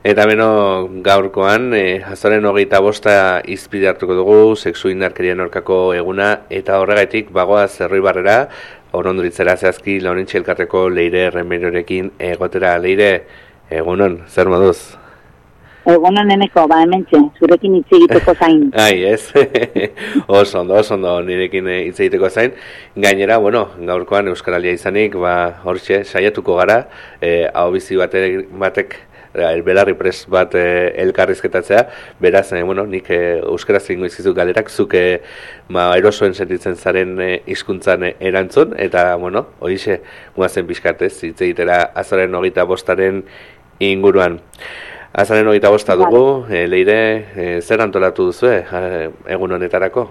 Eta beno gaurkoan, azaroaren 25 izpide hartuko dugu, sexu indarkerian aurkako eguna, eta horregatik bagoaz Erroibarrera, Oronduritzera zehazki Laurentzi elkarteko Leire Remerorekin egotera. Leire, egunon, zer moduz? Egunon eneko, hementxe, zurekin hitz egiteko zain. Ai, ez? oso ondo, nirekin hitz egiteko zain. Gainera, gaurkoan Euskaralia izanik, hortxe, saiatuko gara, hau bizi batek belarri prest bat elkarrizketatzea, beraz, nik euskaraz egingo izkizu galderak, zuke erosoen sentitzen zaren hizkuntzan erantzun, eta, horixe, guazen pixkatez, hitz egitera azaroaren 25 inguruan. Azaroaren 25 dugu, Leire, zer antolatu duzu, egun honetarako?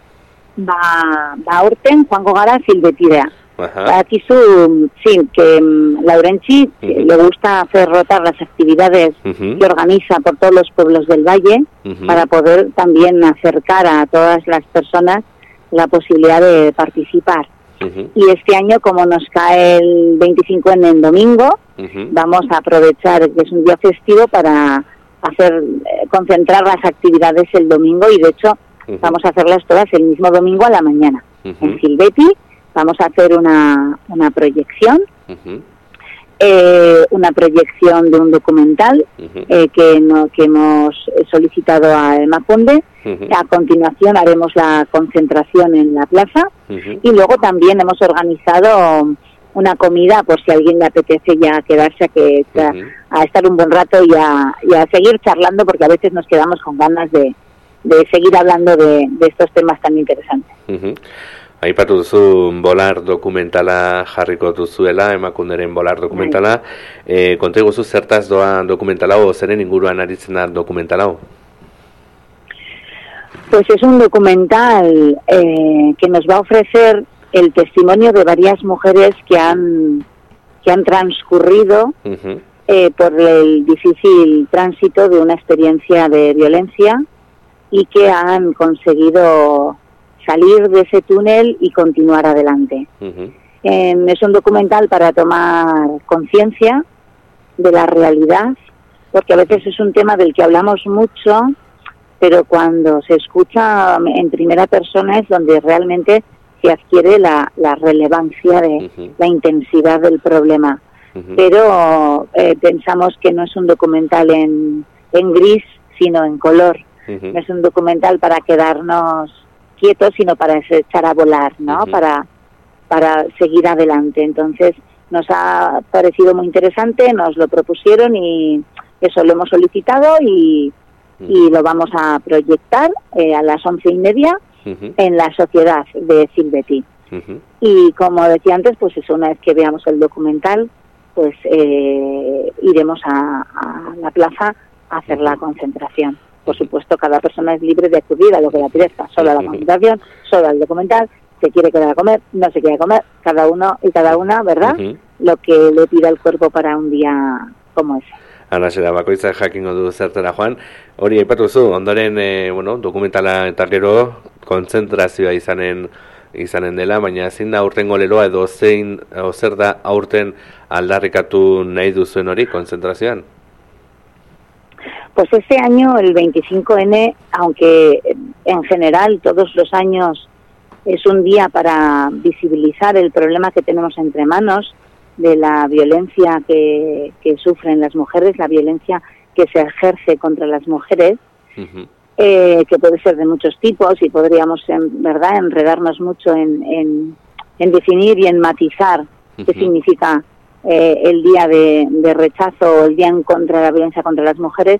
Aurten joango gara Silbetidea. Bakizu, sí, que Laurentzi le gusta hacer rotar las actividades que organiza por todos los pueblos del Valle para poder también acercar a todas las personas la posibilidad de participar. Y este año, como nos cae el 25 en domingo, vamos a aprovechar que es un día festivo para concentrar las actividades el domingo, y de hecho vamos a hacerlas todas el mismo domingo a la mañana. En Silbeti vamos a hacer una proyección, de un documental que hemos solicitado a Emakunde. A continuación haremos la concentración en la plaza y luego también hemos organizado una comida por si a alguien le apetece ya quedarse a estar un buen rato y a seguir charlando, porque a veces nos quedamos con ganas de seguir hablando de estos temas tan interesantes. Aipatu duzu bolar dokumentala jarriko duzuela, Emakunderen bolar dokumentala. Konta iguzu zertaz doa dokumentala o zeren inguruan aritzen da dokumentala? Pues es un documental que nos va a ofrecer el testimonio de varias mujeres que han transcurrido por el difícil tránsito de una experiencia de violencia y que han conseguido salir de ese túnel y continuar adelante. Es un documental para tomar conciencia de la realidad, porque a veces es un tema del que hablamos mucho, pero cuando se escucha en primera persona es donde realmente se adquiere la relevancia de la intensidad del problema. Pero pensamos que no es un documental en gris, sino en color. No es un documental para quedarnos quietos, sino para echar a volar, ¿no? Para seguir adelante. Entonces nos ha parecido muy interesante, nos lo propusieron y eso lo hemos solicitado y lo vamos a proyectar a las 11:30 en la sociedad de Silbeti. Y como decía antes, pues eso, una vez que veamos el documental, pues iremos a la plaza a hacer la concentración. Por supuesto, cada persona es libre de acudir a lo que le apetezca, solo a la concentración, solo al documental. Se quiere quedar a comer, no se quiere comer, cada uno y cada una, ¿verdad? Lo que le pida el cuerpo para un día como ese. Ana zera, bakoitza jakingo du zertera joan. Hori aipatu zu, ondoren, dokumentala eta gero kontzentrazioa izanen dela, baina zein da aurtengo leloa edo zer da aurten aldarrikatu nahi duzuen hori kontzentrazioan? Pues este año, el 25N, aunque en general todos los años es un día para visibilizar el problema que tenemos entre manos, de la violencia que sufren las mujeres, la violencia que se ejerce contra las mujeres, que puede ser de muchos tipos, y podríamos, en verdad, enredarnos mucho en definir y en matizar qué significa el día de rechazo o el día en contra de la violencia contra las mujeres.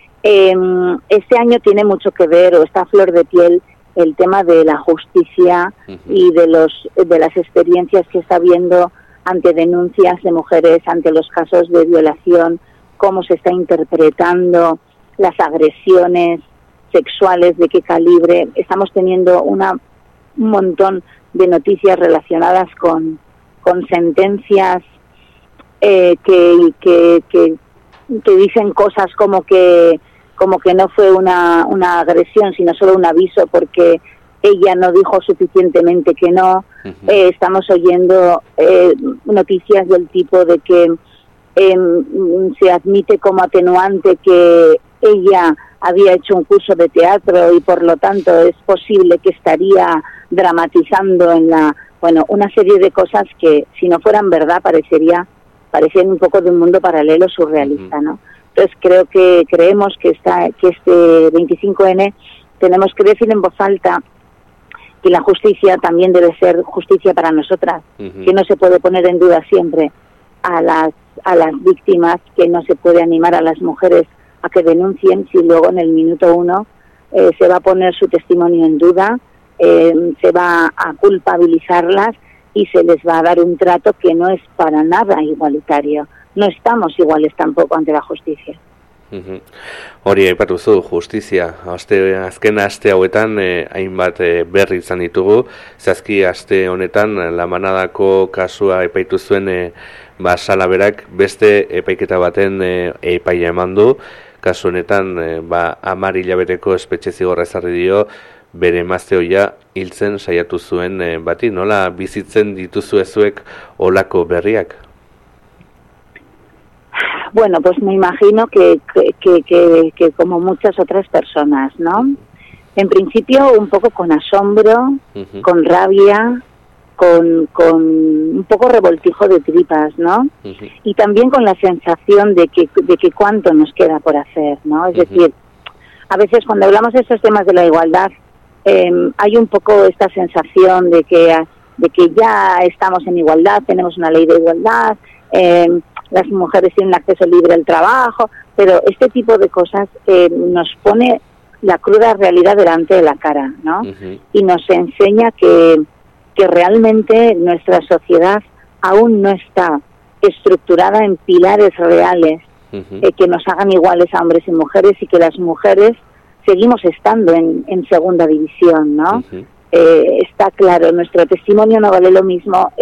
Este año tiene mucho que ver, o está a flor de piel, el tema de la justicia y de las experiencias que está habiendo ante denuncias de mujeres, ante los casos de violación, cómo se está interpretando las agresiones sexuales, de qué calibre. Estamos teniendo un montón de noticias relacionadas con sentencias que dicen cosas como que no fue una agresión, sino solo un aviso porque ella no dijo suficientemente que no. Estamos oyendo noticias del tipo de que se admite como atenuante que ella había hecho un curso de teatro y por lo tanto es posible que estaría dramatizando una serie de cosas que si no fueran verdad parecían un poco de un mundo paralelo surrealista, ¿no? Entonces creemos que este 25N tenemos que decir en voz alta que la justicia también debe ser justicia para nosotras, que no se puede poner en duda siempre a las víctimas, que no se puede animar a las mujeres a que denuncien si luego en el minuto 1 se va a poner su testimonio en duda, se va a culpabilizarlas y se les va a dar un trato que no es para nada igualitario. No estamos iguales tampoco ante la justicia. Hori aipatu zu, justizia. Azken aste hauetan hainbat berri izan ditugu. Zazki aste honetan La Manadako kasua epaitu zuen Salaberak beste epaiketa baten epaia eman du. Kasu honetan 10 hilabeteko espetxe zigorra ezarri dio bere emazte ohia hiltzen saiatu zuen bati. Nola bizitzen dituzu zuek olako berriak? Bueno, pues me imagino que como muchas otras personas, ¿no? En principio un poco con asombro, con rabia, con un poco revoltijo de tripas, ¿no? Y también con la sensación de que cuánto nos queda por hacer, ¿no? Es decir, a veces cuando hablamos de estos temas de la igualdad, hay un poco esta sensación de que ya estamos en igualdad, tenemos una ley de igualdad, las mujeres tienen acceso libre al trabajo, pero este tipo de cosas nos pone la cruda realidad delante de la cara, ¿no? Y nos enseña que realmente nuestra sociedad aún no está estructurada en pilares reales que nos hagan iguales a hombres y mujeres, y que las mujeres seguimos estando en segunda división, ¿no? Está claro, nuestro testimonio no vale lo mismo.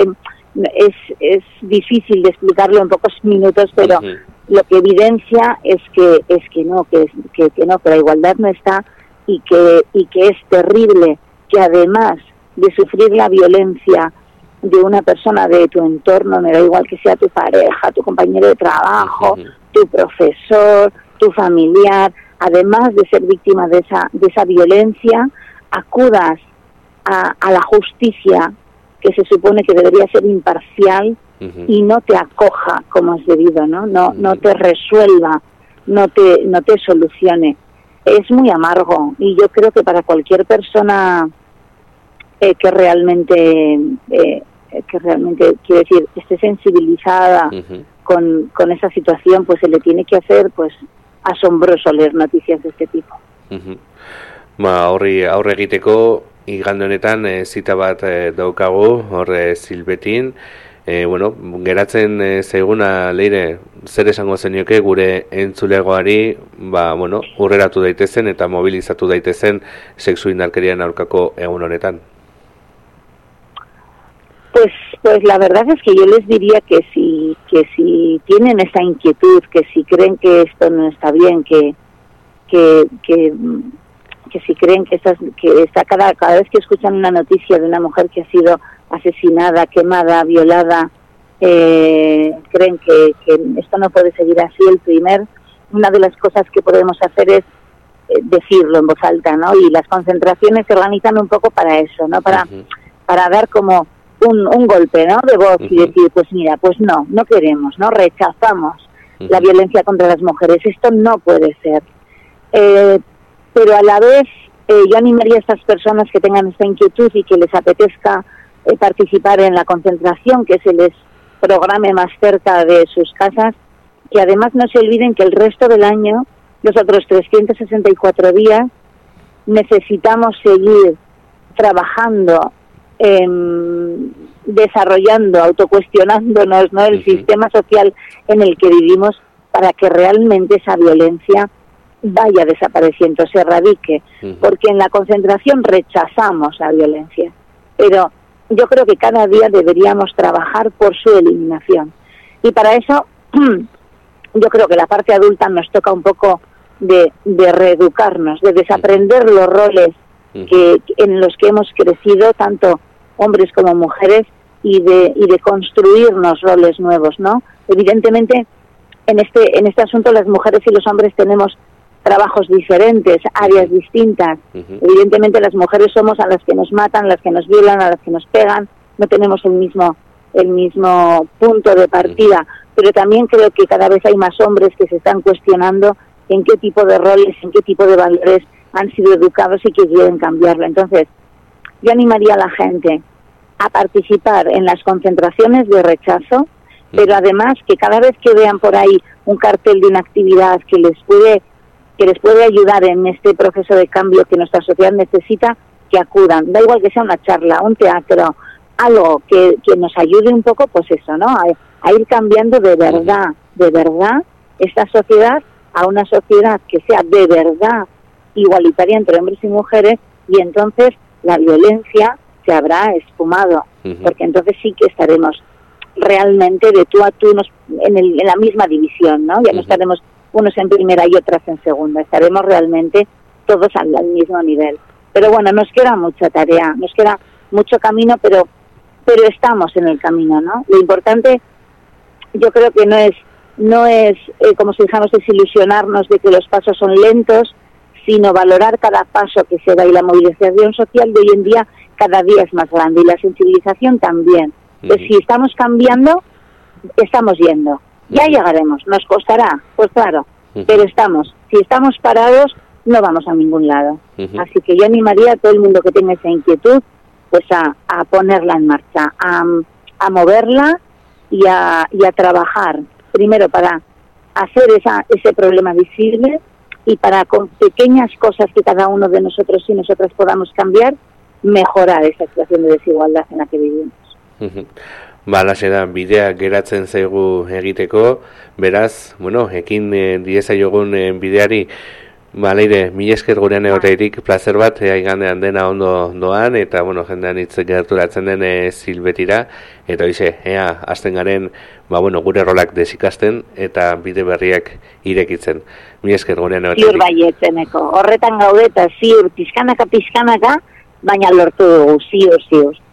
Es difícil de explicarlo en pocos minutos, pero lo que evidencia es que no, que la igualdad no está, y que es terrible que además de sufrir la violencia de una persona de tu entorno, me da igual que sea tu pareja, tu compañero de trabajo, tu profesor, tu familiar, además de ser víctima de esa violencia, acudas a la justicia, que se supone que debería ser imparcial, y no te acoja como es debido, ¿no? No te resuelva, no te solucione. Es muy amargo, y yo creo que para cualquier persona que realmente quiero decir, esté sensibilizada con esa situación, pues se le tiene que hacer pues asombroso leer noticias de este tipo. Horri aurre egiteko igande honetan zita bat daukagu, horre Silbetin. Geratzen zaiguna, Leire, zer esango zenioke gure entzulegoari, urreratu daitezen eta mobilizatu daitezen sexu indarkerian aurkako egun honetan? Pues la verdad es que yo les diría que si tienen esa inquietud, que si creen que esto no está bien, que si creen que está cada vez que escuchan una noticia de una mujer que ha sido asesinada, quemada, violada, creen que esto no puede seguir así, una de las cosas que podemos hacer es decirlo en voz alta, ¿no? Y las concentraciones se organizan un poco para eso, ¿no? Para dar como un golpe, ¿no? De voz y decir, pues mira, pues no queremos, ¿no? Rechazamos la violencia contra las mujeres. Esto no puede ser. Pero a la vez yo animaría a estas personas que tengan esta inquietud y que les apetezca participar en la concentración, que se les programe más cerca de sus casas, que además no se olviden que el resto del año, los otros 364 días, necesitamos seguir trabajando, desarrollando, autocuestionándonos, ¿no? El sistema social en el que vivimos, para que realmente esa violencia vaya desapareciendo, se erradique, porque en la concentración rechazamos la violencia, pero yo creo que cada día deberíamos trabajar por su eliminación, y para eso yo creo que la parte adulta nos toca un poco de reeducarnos, de desaprender los roles en los que hemos crecido, tanto hombres como mujeres, y de construirnos roles nuevos, ¿no? Evidentemente en este asunto las mujeres y los hombres tenemos trabajos diferentes, áreas distintas. Evidentemente las mujeres somos a las que nos matan, a las que nos violan, a las que nos pegan, no tenemos el mismo punto de partida, pero también creo que cada vez hay más hombres que se están cuestionando en qué tipo de roles, en qué tipo de valores han sido educados y que quieren cambiarlo. Entonces, yo animaría a la gente a participar en las concentraciones de rechazo, pero además que cada vez que vean por ahí un cartel de una actividad que les puede ayudar en este proceso de cambio que nuestra sociedad necesita, que acudan. Da igual que sea una charla, un teatro, algo que nos ayude un poco, pues eso, ¿no? A ir cambiando de verdad esta sociedad a una sociedad que sea de verdad igualitaria entre hombres y mujeres, y entonces la violencia se habrá esfumado, porque entonces sí que estaremos realmente de tú a tú en la misma división, ¿no? Ya no estaremos unos en primera y otras en segunda, estaremos realmente todos al mismo nivel. Pero bueno, nos queda mucha tarea, nos queda mucho camino, pero estamos en el camino, ¿no? Lo importante, yo creo que no es como si dijéramos, desilusionarnos de que los pasos son lentos, sino valorar cada paso que se da, y la movilización social de hoy en día cada día es más grande, y la sensibilización también. Pues si estamos cambiando, estamos yendo. Ya llegaremos, nos costará, pues claro, pero si estamos parados, no vamos a ningún lado. Así que yo animaría a todo el mundo que tenga esa inquietud, pues a ponerla en marcha, a moverla y a trabajar, primero para hacer ese problema visible, y para, con pequeñas cosas que cada uno de nosotros y nosotras podamos cambiar, mejorar esa situación de desigualdad en la que vivimos. Balaxe da, bidea geratzen zaigu egiteko, beraz, bueno, ekin diezaiogun bideari, Leire, mila esker gurean egoterik, plazer bat, igandean dena ondo doan, eta, bueno, jendean hitz gerturatzen den zilbetira, eta hoize, hasten garen, bueno, gure rolak desikasten, eta bide berriak irekitzen. Mila esker gurean egoterik. Ziur baietzeneko, horretan gaude eta ziur, pizkanaka, baina lortu dugu, ziur.